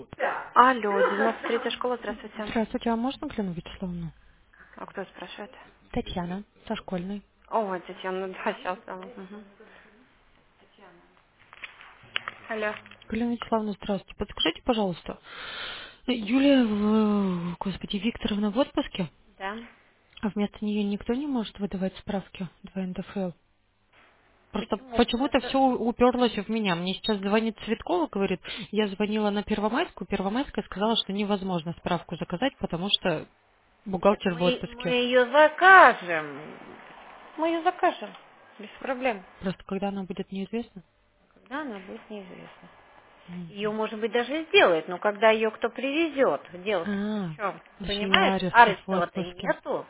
Алло, 93-я школа, здравствуйте. Здравствуйте, а можно Галину Вячеславовну? А кто спрашивает? Татьяна, со школьной. О, Татьяна, да, сейчас. Алло. Галина Вячеславовна, здравствуйте. Подскажите, пожалуйста, Юлия, господи, Викторовна в отпуске, Да. а вместо нее никто не может выдавать справки 2 НДФЛ? Просто Почему? почему-то все уперлось в меня. Мне сейчас звонит Цветкова, говорит, я звонила на Первомайскую, Первомайская сказала, что невозможно справку заказать, потому что Нет, бухгалтер в мы отпуске. ее закажем. Мы ее закажем. Без проблем. Просто когда она будет, неизвестно. Когда она будет, неизвестно. Мгм. Ее, может быть, даже сделают, но когда ее кто привезет, дело А, в чем? еще и Понимаешь? Арестов в Арестова-то и отпуске. нету.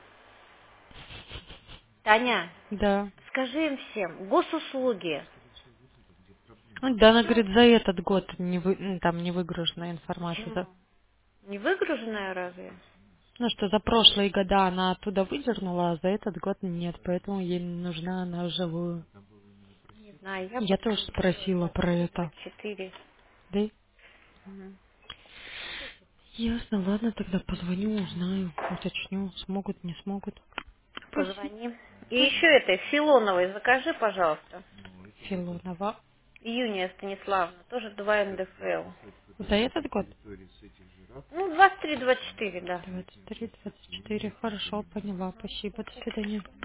Таня, Да. скажи им всем, госуслуги. Да, она Всё. говорит, за этот год там не выгружена информация. Почему? Не выгруженная разве? Ну, что за прошлые года она оттуда выдернула, а за этот год нет, поэтому ей нужна она вживую. Не знаю, я Я тоже позвоню спросила про это. 2324. Да? Мгм. Ясно, ладно, тогда позвоню, узнаю, уточню, смогут, не смогут. Спасибо. Позвони. И еще этой Филоновой закажи, пожалуйста. Филонова. Юния Станиславовна, тоже 2 НДФЛ. За этот год? Ну, 23-24, да. 23, 24. Хорошо, поняла. Спасибо. До свидания.